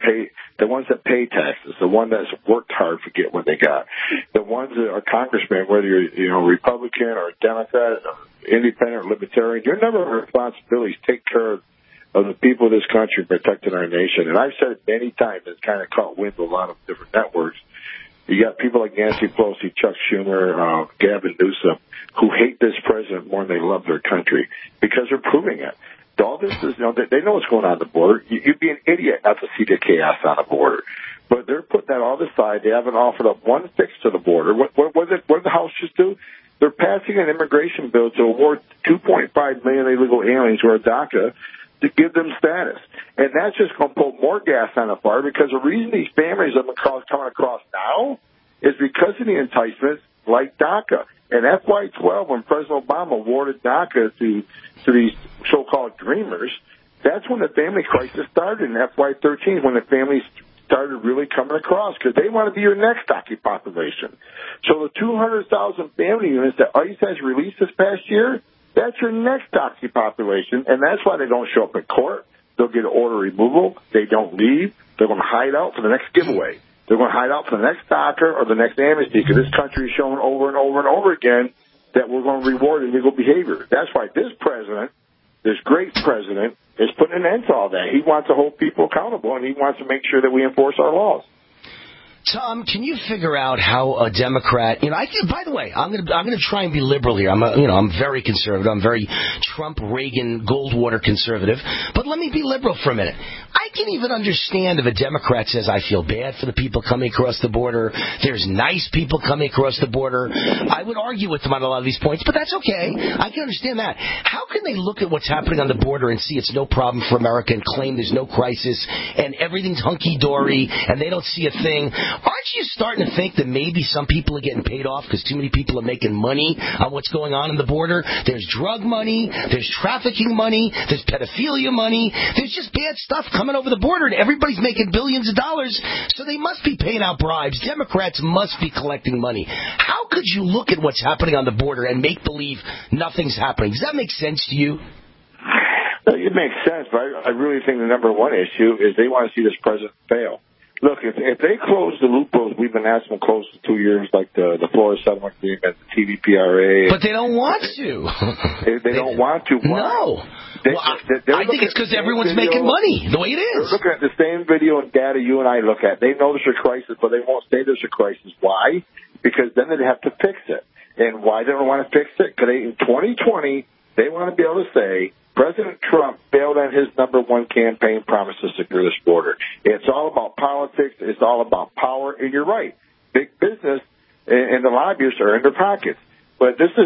pay taxes, the one that's worked hard to get what they got, the ones that are congressmen, whether you're Republican or Democrat, or independent or libertarian, your number of responsibilities take care of the people of this country, protecting our nation. And I've said it many times, it's kind of caught wind with a lot of different networks. You got people like Nancy Pelosi, Chuck Schumer, Gavin Newsom, who hate this president more than they love their country because they're proving it. All this is, they know what's going on the border. You'd be an idiot not to see the chaos on the border. But they're putting that all aside. They haven't offered up one fix to the border. What did the House just do? They're passing an immigration bill to award 2.5 million illegal aliens who are DACA to give them status. And that's just going to put more gas on the fire, because the reason these families are coming across now is because of the enticements like DACA. And FY12, when President Obama awarded DACA to these so-called dreamers, that's when the family crisis started in FY13, when the families started really coming across, because they want to be your next DACA population. So the 200,000 family units that ICE has released this past year, that's your next DACA population, and that's why they don't show up in court. They'll get an order removal. They don't leave. They're going to hide out for the next giveaway. They're going to hide out for the next DACA or the next amnesty, because this country is showing over and over and over again that we're going to reward illegal behavior. That's why this president, this great president, is putting an end to all that. He wants to hold people accountable, and he wants to make sure that we enforce our laws. Tom, can you figure out how a Democrat? By the way, I'm gonna try and be liberal here. I'm very conservative. I'm very Trump, Reagan, Goldwater conservative. But let me be liberal for a minute. I can even understand if a Democrat says, I feel bad for the people coming across the border. There's nice people coming across the border. I would argue with them on a lot of these points, but that's okay. I can understand that. How can they look at what's happening on the border and see it's no problem for America and claim there's no crisis and everything's hunky-dory and they don't see a thing? Aren't you starting to think that maybe some people are getting paid off because too many people are making money on what's going on in the border? There's drug money, there's trafficking money, there's pedophilia money, there's just bad stuff coming over the border, and everybody's making billions of dollars, so they must be paying out bribes. Democrats must be collecting money. How could you look at what's happening on the border and make believe nothing's happening? Does that make sense to you? It makes sense, but I really think the number one issue is they want to see this president fail. Look, if they close the loopholes we've been asking them to close for 2 years, like the Florida settlement agreement, the TVPRA. But they don't want to. They don't want to. Why? No. I think it's because everyone's making money, the way it is. They're looking at the same video and data you and I look at. They know there's a crisis, but they won't say there's a crisis. Why? Because then they'd have to fix it. And why they don't want to fix it? Because in 2020, they want to be able to say, President Trump failed on his number one campaign promise to secure this border. It's all about politics. It's all about power. And you're right. Big business and the lobbyists are in their pockets. But this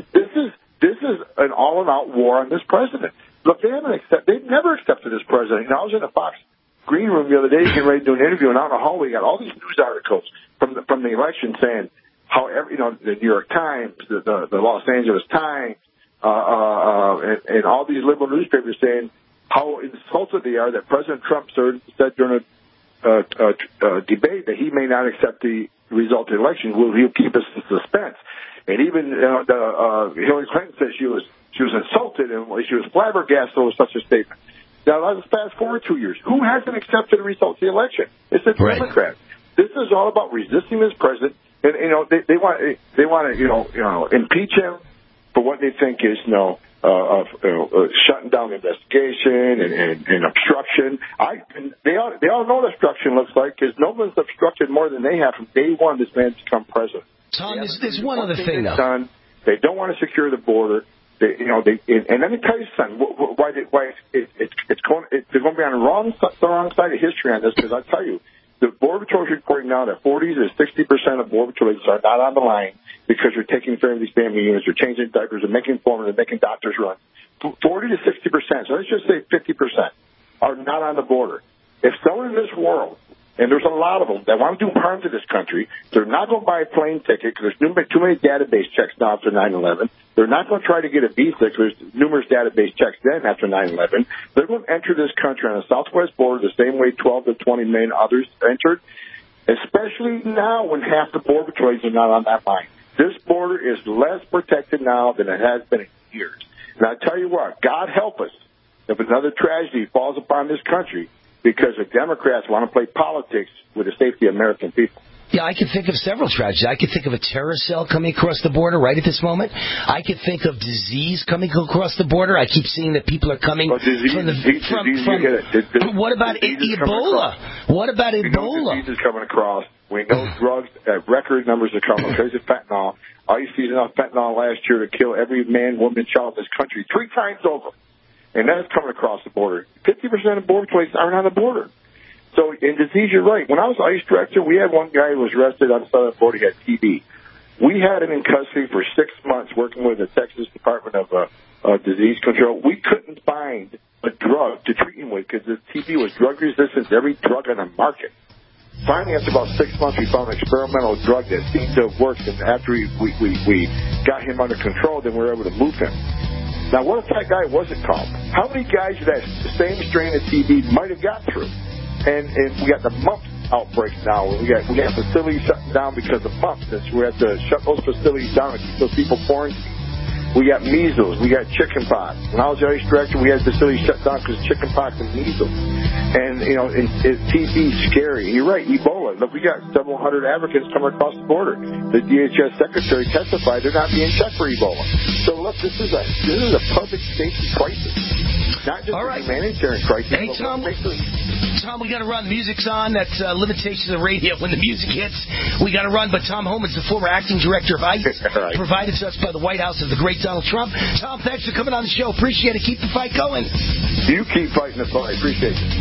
is an all-out war on this president. Look, they've never accepted this president. I was in the Fox green room the other day getting ready to do an interview, and out in the hallway, we got all these news articles from the election saying how the New York Times, the Los Angeles Times, and all these liberal newspapers saying how insulted they are that President Trump said during a debate that he may not accept the result of the election. He'll keep us in suspense. And even Hillary Clinton said she was insulted and she was flabbergasted over such a statement. Now let's fast forward 2 years. Who hasn't accepted the result of the election? It's the Democrats. This is all about resisting this president, and they want to impeach him for what they think is shutting down the investigation and obstruction. They all know what obstruction looks like, because no one's obstructed more than they have from day one this man's become president. Tom, there's one other thing though. They don't want to secure the border. And let me tell you something. Why they're going to be on the wrong side of history on this, because I tell you, the Border Patrol is reporting now that 40 to 60% of Border Patrol agents are not on the line because you're taking care of these family units, you're changing diapers, they're making formulas, they're making doctors run. 40 to 60%, so let's just say 50% are not on the border. If someone in this world, and there's a lot of them that want to do harm to this country, they're not going to buy a plane ticket because there's too many database checks now after 9/11. They're not going to try to get a visa because there's numerous database checks then after 9/11. They're going to enter this country on the southwest border the same way 12 to 20 million others entered, especially now when half the Border Patrol agents are not on that line. This border is less protected now than it has been in years. And I tell you what, God help us if another tragedy falls upon this country because the Democrats want to play politics with the safety of American people. Yeah, I could think of several tragedies. I could think of a terrorist cell coming across the border right at this moment. I could think of disease coming across the border. I keep seeing that people are coming from the... What about Ebola? What about Ebola? Disease is coming across. We know drugs at record numbers are coming because of fentanyl. ICE used enough fentanyl last year to kill every man, woman, and child in this country 3 times over. And that's coming across the border. 50% of border places aren't on the border. So in disease, you're right. When I was ICE director, we had one guy who was arrested on the southern border. He had TB. We had him in custody for 6 months working with the Texas Department of Disease Control. We couldn't find a drug to treat him with because his TB was drug resistant to every drug on the market. Finally, after about 6 months, we found an experimental drug that seemed to have worked. And after we got him under control, then we were able to move him. Now, what if that guy wasn't caught? How many guys that same strain of TB might have got through? And we got the mumps outbreak now. We got facilities shutting down because of mumps. We have to shut those facilities down and keep those people quarantined. We got measles. We got chickenpox. When I was the ICE director, we had facilities shut down because of chickenpox and measles. And, TB is scary. You're right, Ebola. Look, we got several hundred Africans coming across the border. The DHS secretary testified they're not being checked for Ebola. So, look, this is a public safety crisis. Not just a humanitarian crisis. Hey, Tom, we got to run. The music's on. That's limitations of radio. When the music hits, we got to run. But Tom Homan's the former acting director of ICE, provided to us by the White House of the great Donald Trump. Tom, thanks for coming on the show. Appreciate it. Keep the fight going. You keep fighting the fight. Appreciate it.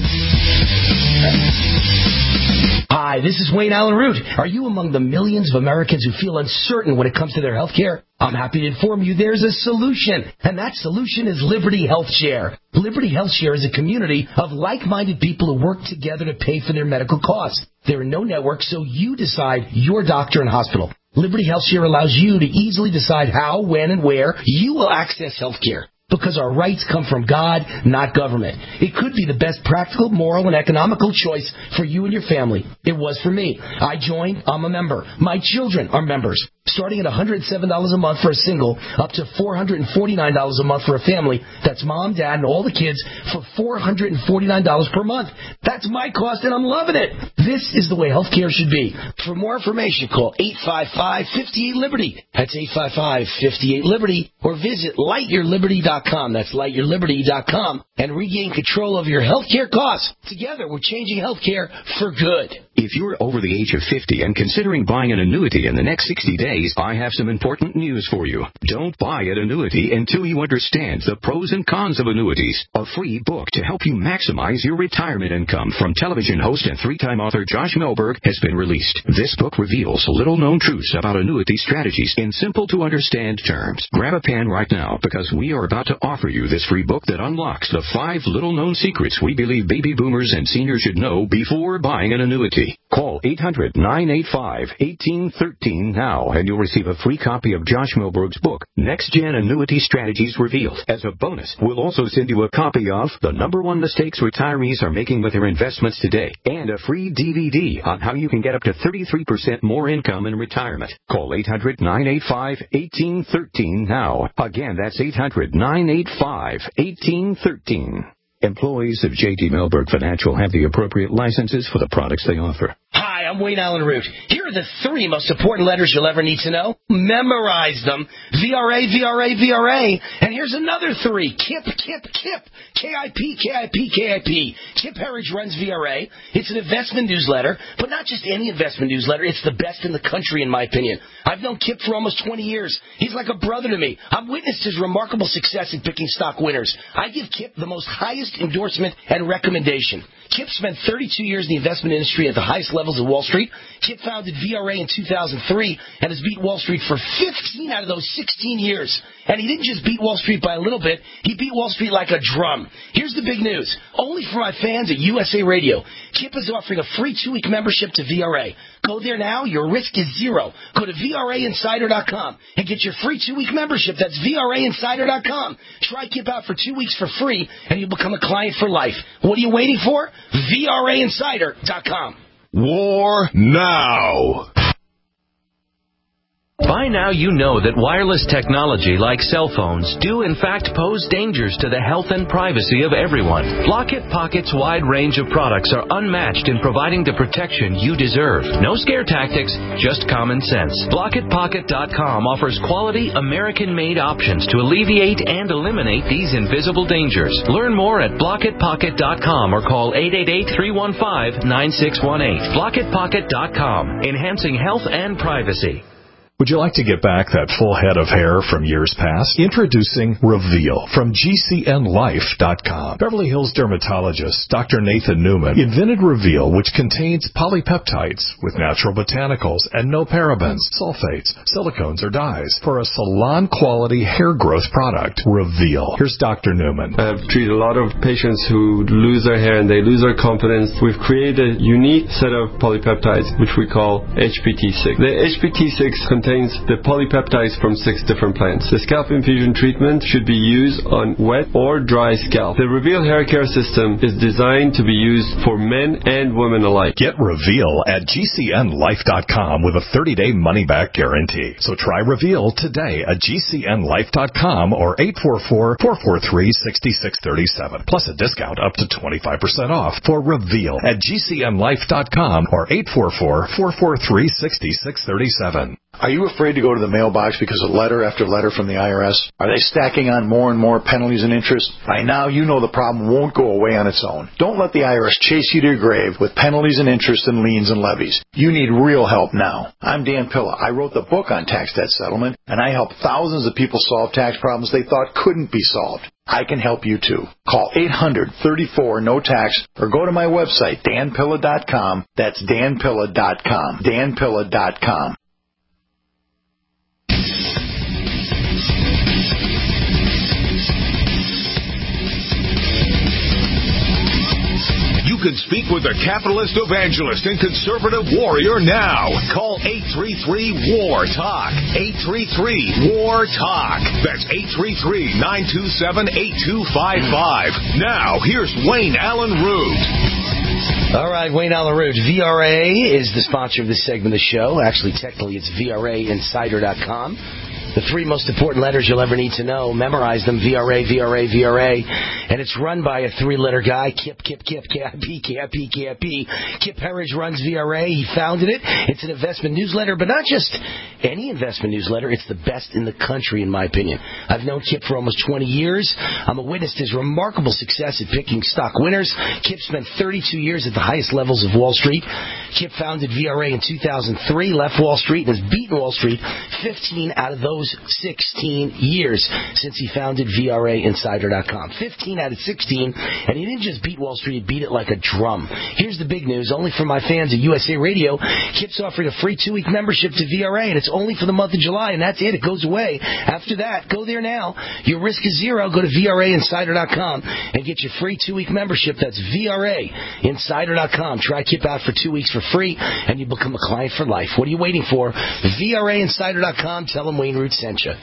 Hi, this is Wayne Allen Root. Are you among the millions of Americans who feel uncertain when it comes to their health care? I'm happy to inform you there's a solution, and that solution is Liberty Health Share. Liberty Health Share is a community of like-minded people who work together to pay for their medical costs. There are no networks, so you decide your doctor and hospital. Liberty Health Share allows you to easily decide how, when, and where you will access health care. Because our rights come from God, not government. It could be the best practical, moral, and economical choice for you and your family. It was for me. I joined. I'm a member. My children are members. Starting at $107 a month for a single, up to $449 a month for a family. That's mom, dad, and all the kids for $449 per month. That's my cost, and I'm loving it. This is the way healthcare should be. For more information, call 855-58-LIBERTY. That's 855-58-LIBERTY. Or visit lightyourliberty.com. That's lightyourliberty.com. And regain control of your healthcare costs. Together, we're changing healthcare for good. If you're over the age of 50 and considering buying an annuity in the next 60 days, I have some important news for you. Don't buy an annuity until you understand the pros and cons of annuities. A free book to help you maximize your retirement income from television host and 3-time author Josh Melberg has been released. This book reveals little-known truths about annuity strategies in simple-to-understand terms. Grab a pen right now because we are about to offer you this free book that unlocks the 5 little-known secrets we believe baby boomers and seniors should know before buying an annuity. Call 800-985-1813 now, and you'll receive a free copy of Josh Melberg's book, Next Gen Annuity Strategies Revealed. As a bonus, we'll also send you a copy of The #1 Mistakes Retirees Are Making with Their Investments Today, and a free DVD on how you can get up to 33% more income in retirement. Call 800-985-1813 now. Again, that's 800-985-1813. Employees of J.D. Melberg Financial have the appropriate licenses for the products they offer. Hi, I'm Wayne Allen Root. Here are the 3 most important letters you'll ever need to know. Memorize them. VRA, VRA, VRA. And here's another 3. KIP, KIP, KIP. KIP, KIP, KIP. Kip Herridge runs VRA. It's an investment newsletter, but not just any investment newsletter. It's the best in the country, in my opinion. I've known Kip for almost 20 years. He's like a brother to me. I've witnessed his remarkable success in picking stock winners. I give Kip the most highest endorsement and recommendation. Kip spent 32 years in the investment industry at the highest levels of Wall Street. Kip founded VRA in 2003 and has beat Wall Street for 15 out of those 16 years. And he didn't just beat Wall Street by a little bit. He beat Wall Street like a drum. Here's the big news. Only for my fans at USA Radio, Kip is offering a free 2-week membership to VRA. Go there now. Your risk is 0. Go to VRAinsider.com and get your free 2-week membership. That's VRAinsider.com. Try Kip out for 2 weeks for free, and you'll become a client for life. What are you waiting for? VRAinsider.com. War now. By now you know that wireless technology like cell phones do in fact pose dangers to the health and privacy of everyone. Blockit Pocket's wide range of products are unmatched in providing the protection you deserve. No scare tactics, just common sense. BlockitPocket.com offers quality American-made options to alleviate and eliminate these invisible dangers. Learn more at BlockitPocket.com or call 888-315-9618. BlockitPocket.com, enhancing health and privacy. Would you like to get back that full head of hair from years past? Introducing Reveal from GCNLife.com. Beverly Hills dermatologist Dr. Nathan Newman invented Reveal, which contains polypeptides with natural botanicals and no parabens, sulfates, silicones, or dyes for a salon-quality hair growth product. Reveal. Here's Dr. Newman. I've treated a lot of patients who lose their hair and they lose their confidence. We've created a unique set of polypeptides, which we call HPT6. The HPT6 contains the polypeptides from 6 different plants. The scalp infusion treatment should be used on wet or dry scalp. The Reveal hair care system is designed to be used for men and women alike. Get Reveal at GCNLife.com with a 30-day money-back guarantee. So try Reveal today at GCNLife.com or 844-443-6637. Plus a discount up to 25% off for Reveal at GCNLife.com or 844-443-6637. Are you afraid to go to the mailbox because of letter after letter from the IRS? Are they stacking on more and more penalties and interest? By now, you know the problem won't go away on its own. Don't let the IRS chase you to your grave with penalties and interest and liens and levies. You need real help now. I'm Dan Pilla. I wrote the book on tax debt settlement, and I help thousands of people solve tax problems they thought couldn't be solved. I can help you too. Call 800-34-NO-TAX or go to my website, danpilla.com. That's danpilla.com. danpilla.com. You can speak with the capitalist evangelist and conservative warrior now. Call 833-WAR-TALK. 833-WAR-TALK. That's 833-927-8255. Now, here's Wayne Allen Root. All right, Wayne Allen Root. VRA is the sponsor of this segment of the show. Actually, technically, it's VRAinsider.com. The 3 most important letters you'll ever need to know. Memorize them. VRA, VRA, VRA. And it's run by a 3-letter guy. Kip, K-I-P. Kip Herridge runs VRA. He founded it. It's an investment newsletter, but not just any investment newsletter. It's the best in the country, in my opinion. I've known Kip for almost 20 years. I'm a witness to his remarkable success at picking stock winners. Kip spent 32 years at the highest levels of Wall Street. Kip founded VRA in 2003, left Wall Street, and has beaten Wall Street 15 out of those 16 years since he founded VRAinsider.com. 15 out of 16, and he didn't just beat Wall Street, he beat it like a drum. Here's the big news, only for my fans at USA Radio. Kip's offering a free 2-week membership to VRA, and it's only for the month of July, and that's it. It goes away. After that, go there now. Your risk is zero. Go to VRAinsider.com and get your free 2-week membership. That's VRAinsider.com. Try Kip out for 2 weeks for free, and you become a client for life. What are you waiting for? VRAinsider.com. Tell them Wayne Root sent you.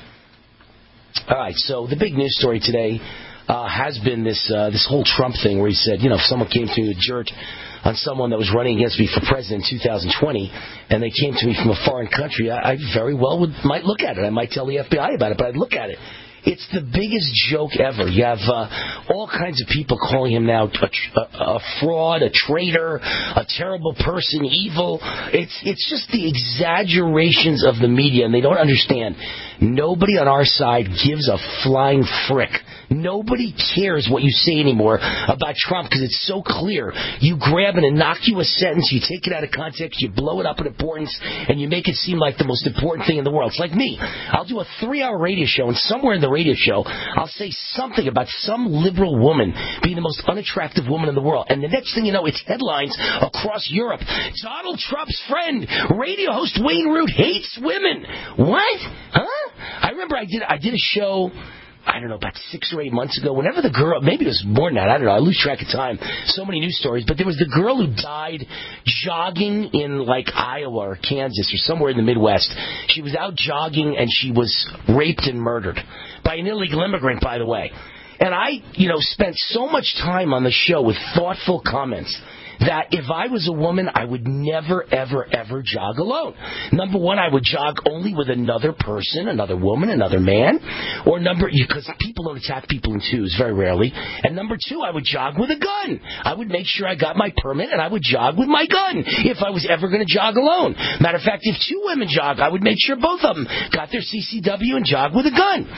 All right, so the big news story today has been this whole Trump thing where he said, if someone came to me with dirt on someone that was running against me for president in 2020 and they came to me from a foreign country, I very well might look at it. I might tell the FBI about it, but I'd look at it. It's the biggest joke ever. You have all kinds of people calling him now a fraud, a traitor, a terrible person, evil. It's just the exaggerations of the media, and they don't understand. Nobody on our side gives a flying frick. Nobody cares what you say anymore about Trump because it's so clear. You grab an innocuous sentence, you take it out of context, you blow it up in importance, and you make it seem like the most important thing in the world. It's like me. I'll do a 3-hour radio show, and somewhere in the radio show, I'll say something about some liberal woman being the most unattractive woman in the world. And the next thing you know, it's headlines across Europe. Donald Trump's friend, radio host Wayne Root, hates women. What? Huh? I remember I did a show, I don't know, about 6 or 8 months ago, whenever the girl, maybe it was more than that, I don't know, I lose track of time, so many news stories, but there was the girl who died jogging in, like, Iowa or Kansas or somewhere in the Midwest. She was out jogging and she was raped and murdered by an illegal immigrant, by the way. And I, spent so much time on the show with thoughtful comments that if I was a woman, I would never, ever, ever jog alone. Number one, I would jog only with another person, another woman, another man, or because people don't attack people in twos, very rarely. And number two, I would jog with a gun. I would make sure I got my permit, and I would jog with my gun if I was ever going to jog alone. Matter of fact, if two women jog, I would make sure both of them got their CCW and jog with a gun.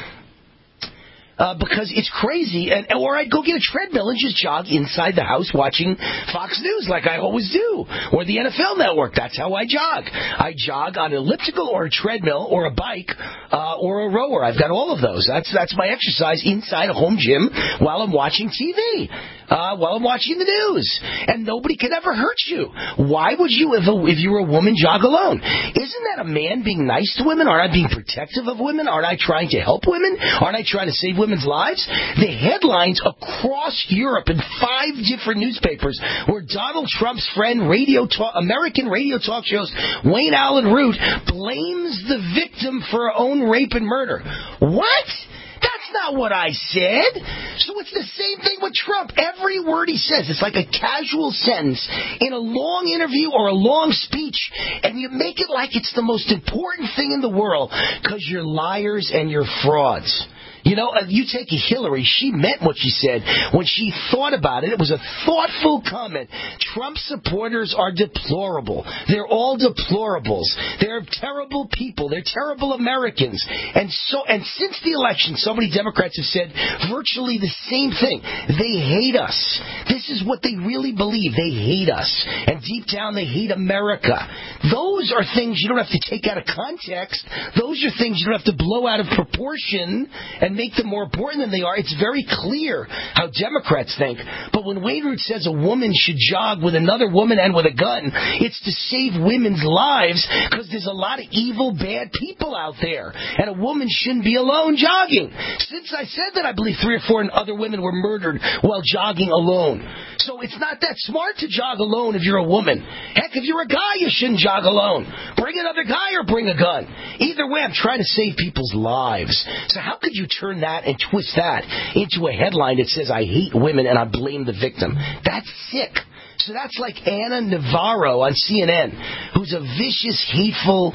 Because it's crazy, or I'd go get a treadmill and just jog inside the house watching Fox News like I always do, or the NFL Network. That's how I jog. I jog on an elliptical or a treadmill or a bike or a rower. I've got all of those. That's my exercise inside a home gym while I'm watching TV, while I'm watching the news, and nobody can ever hurt you. Why would you, if you were a woman, jog alone? Isn't that a man being nice to women? Aren't I being protective of women? Aren't I trying to help women? Aren't I trying to save women's lives? The headlines across Europe in 5 different newspapers were Donald Trump's friend, American radio talk shows, Wayne Allen Root, blames the victim for her own rape and murder. What? That's not what I said. So it's the same thing with Trump. Every word he says, it's like a casual sentence in a long interview or a long speech, and you make it like it's the most important thing in the world because you're liars and you're frauds. You know, you take Hillary, she meant what she said. When she thought about it, it was a thoughtful comment. Trump supporters are deplorable. They're all deplorables. They're terrible people. They're terrible Americans. And since the election, so many Democrats have said virtually the same thing. They hate us. This is what they really believe. They hate us. And deep down, they hate America. Those are things you don't have to take out of context. Those are things you don't have to blow out of proportion and make them more important than they are. It's very clear how Democrats think. But when Wayne Root says a woman should jog with another woman and with a gun, it's to save women's lives because there's a lot of evil, bad people out there. And a woman shouldn't be alone jogging. Since I said that, I believe 3 or 4 other women were murdered while jogging alone. So it's not that smart to jog alone if you're a woman. Heck, if you're a guy, you shouldn't jog alone. Bring another guy or bring a gun. Either way, I'm trying to save people's lives. So how could you turn that and twist that into a headline that says, I hate women and I blame the victim? That's sick. So that's like Anna Navarro on CNN, who's a vicious, hateful,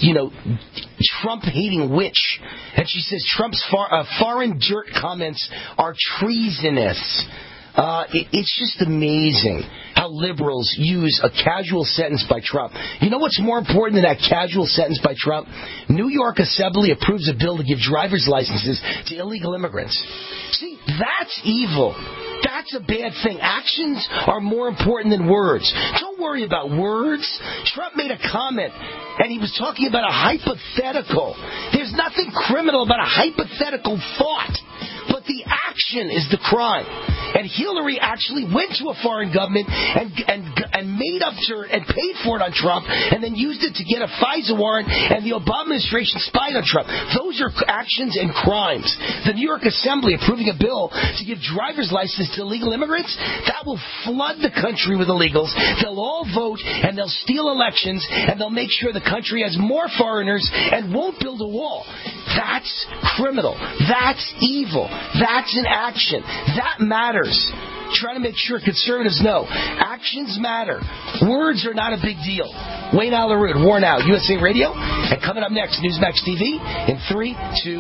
Trump-hating witch. And she says Trump's foreign dirt comments are treasonous. It's just amazing how liberals use a casual sentence by Trump. You know what's more important than that casual sentence by Trump? New York Assembly approves a bill to give driver's licenses to illegal immigrants. See, that's evil. That's a bad thing. Actions are more important than words. Don't worry about words. Trump made a comment, and he was talking about a hypothetical. There's nothing criminal about a hypothetical thought. But the action is the crime. And Hillary actually went to a foreign government and made up to her and paid for it on Trump and then used it to get a FISA warrant, and the Obama administration spied on Trump. Those are actions and crimes. The New York Assembly approving a bill to give driver's license to illegal immigrants, that will flood the country with illegals. They'll all vote and they'll steal elections and they'll make sure the country has more foreigners and won't build a wall. That's criminal. That's evil. That's an action. That matters. Trying to make sure conservatives know actions matter. Words are not a big deal. Wayne Allen Root, War Now, USA Radio. And coming up next, Newsmax TV in 3, 2,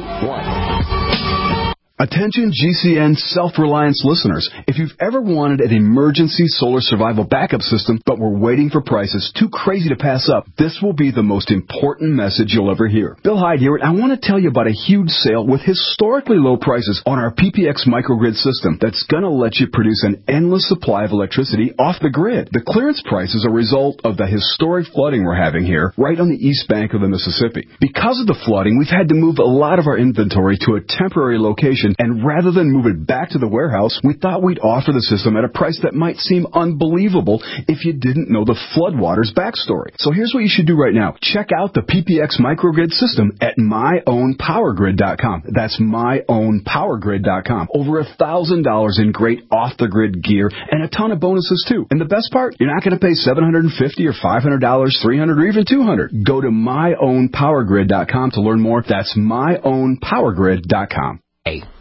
1. Attention GCN Self-Reliance listeners. If you've ever wanted an emergency solar survival backup system but were waiting for prices too crazy to pass up, this will be the most important message you'll ever hear. Bill Hyde here, and I want to tell you about a huge sale with historically low prices on our PPX microgrid system that's going to let you produce an endless supply of electricity off the grid. The clearance price is a result of the historic flooding we're having here right on the east bank of the Mississippi. Because of the flooding, we've had to move a lot of our inventory to a temporary location, and rather than move it back to the warehouse, we thought we'd offer the system at a price that might seem unbelievable if you didn't know the floodwaters backstory. So here's what you should do right now. Check out the PPX microgrid system at myownpowergrid.com. That's myownpowergrid.com. Over $1,000 in great off-the-grid gear and a ton of bonuses too. And the best part, you're not going to pay $750 or $500, $300, or even $200. Go to myownpowergrid.com to learn more. That's myownpowergrid.com. Hey,